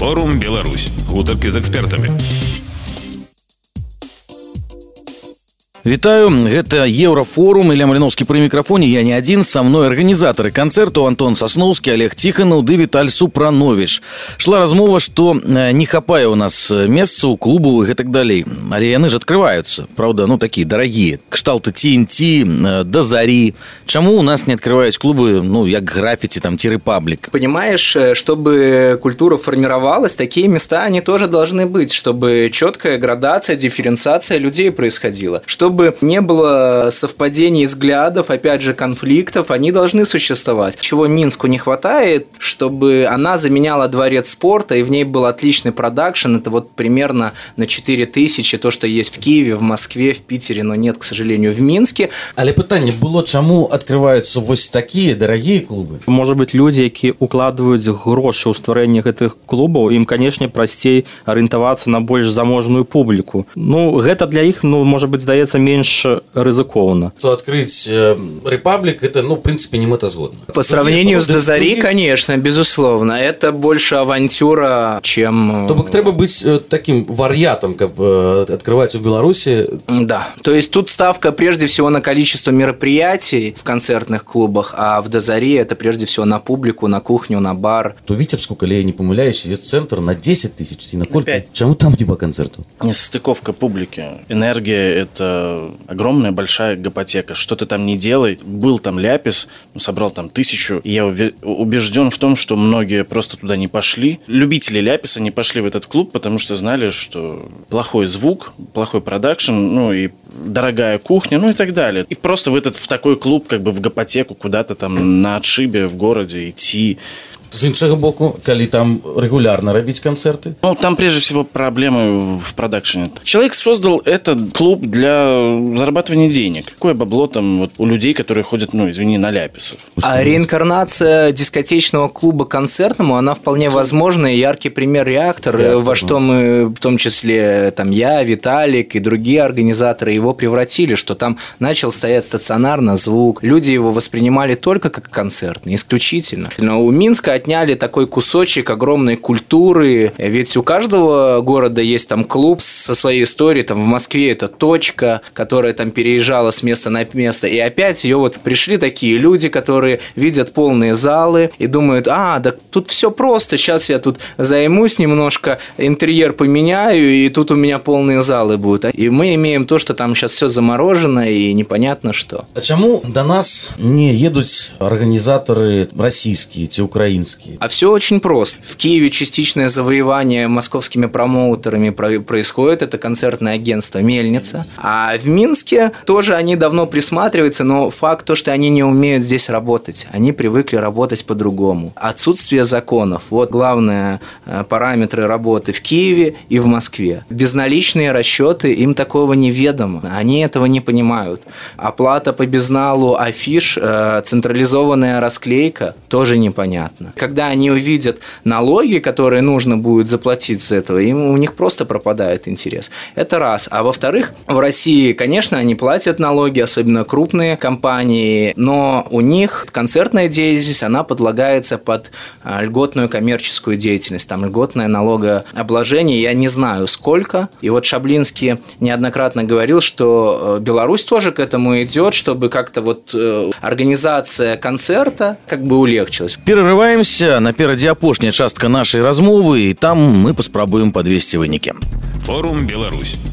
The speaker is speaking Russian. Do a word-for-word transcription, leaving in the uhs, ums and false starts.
Форум Беларусь. Гутарки з экспертамі. Вітаю, гэта Еўрафорум, Ілля Маліноўскі пры мікрафоне, я не адзін, са мной арганізатары канцэрту Антон Сасноўскі, Олег Тихонов ды Віталь Супранович. Шла размова, што не хапае ў нас месцаў, клубаў і гэтак далей, але яны ж адкрываюцца, правда, ну такія дарагія, кшталты Ти Эн Ти, да Зари. Чаму у нас не открываюць клубы, ну, як граффити, там, Ти-Репаблик? Понимаешь, чтобы культура формировалась, такие места, они тоже должны быть, чтобы четкая градация, дифференциация людей происходила, чтобы Чтобы не было совпадений взглядов, опять же, конфликтов, они должны существовать. Чего Минску не хватает, чтобы она заменяла дворец спорта, и в ней был отличный продакшн. Это вот примерно на четыре тысячи, то, что есть в Киеве, в Москве, в Питере, но нет, к сожалению, в Минске. Але пытанне было, чаму открываются вось такие дорогие клубы? Может быть, люди, які укладывают гроши ў стварэнне гэтых клубаў, им, конечно, прасцей ориентоваться на больш заможную публику. Ну, гэта для іх, ну, может быть, здаецца, меньше рызыкоўна. То открыть э, Репаблик, это, ну, в принципе, не мытозгодно. По сравнению с до Зари, конечно, безусловно, это больше авантюра, чем... То бок трэба быть э, таким вар'ятом, как э, открывать в Беларуси. Да, то есть тут ставка прежде всего на количество мероприятий в концертных клубах, а в до Зари это прежде всего на публику, на кухню, на бар. То Витебску, коли я не помиляюсь, есть центр на десять тысяч, на колька? Чему там не по концерту? Несостыковка публики. Энергия – это огромная большая гопотека. Что ты там не делай. Был там Ляпис, собрал там тысячу. И я убежден в том, что многие просто туда не пошли. Любители Ляписа не пошли в этот клуб, потому что знали, что плохой звук, плохой продакшн, ну и дорогая кухня, ну и так далее. И просто в этот в такой клуб, как бы в гопотеку, куда-то там на отшибе в городе идти. З іншого боку, коли там регулярно робить концерты? Ну, там прежде всего проблемы в продакшене. Человек создал этот клуб для зарабатывания денег. Какое бабло там вот у людей, которые ходят, ну, извини, на Ляписов? А реинкарнация дискотечного клуба концертному, она вполне возможна. И яркий пример «Реактор», Реактор во что мы, в том числе там я, Виталик и другие организаторы его превратили, что там начал стоять стационарно звук. Люди его воспринимали только как концертный, исключительно. Но у Минска отняли такой кусочек огромной культуры, ведь у каждого города есть там клуб со своей историей, там в Москве это «Точка», которая там переезжала с места на место, и опять ее вот пришли такие люди, которые видят полные залы и думают, а, да тут все просто, сейчас я тут займусь немножко, интерьер поменяю, и тут у меня полные залы будут. И мы имеем то, что там сейчас все заморожено и непонятно что. А чему до нас не едут организаторы российские, те украинские? А все очень просто. В Киеве частичное завоевание московскими промоутерами происходит. Это концертное агентство «Мельница». А в Минске тоже они давно присматриваются, но факт то, что они не умеют здесь работать. Они привыкли работать по-другому. Отсутствие законов. Вот главные параметры работы в Киеве и в Москве. Безналичные расчеты, им такого неведомо. Они этого не понимают. Оплата по безналу, афиш, централизованная расклейка тоже непонятно. Когда они увидят налоги, которые нужно будет заплатить за этого, им, у них просто пропадает интерес. Это раз. А во-вторых, в России, конечно, они платят налоги, особенно крупные компании, но у них концертная деятельность, она подлагается под льготную коммерческую деятельность. Там льготное налогообложение, я не знаю сколько. И вот Шаблинский неоднократно говорил, что Беларусь тоже к этому идет, чтобы как-то вот организация концерта как бы улегчилась. Перерываемся. Наперадзе апошняя частка нашай размовы, і там мы паспрабуем падвесці вынікі. Форум Беларусь.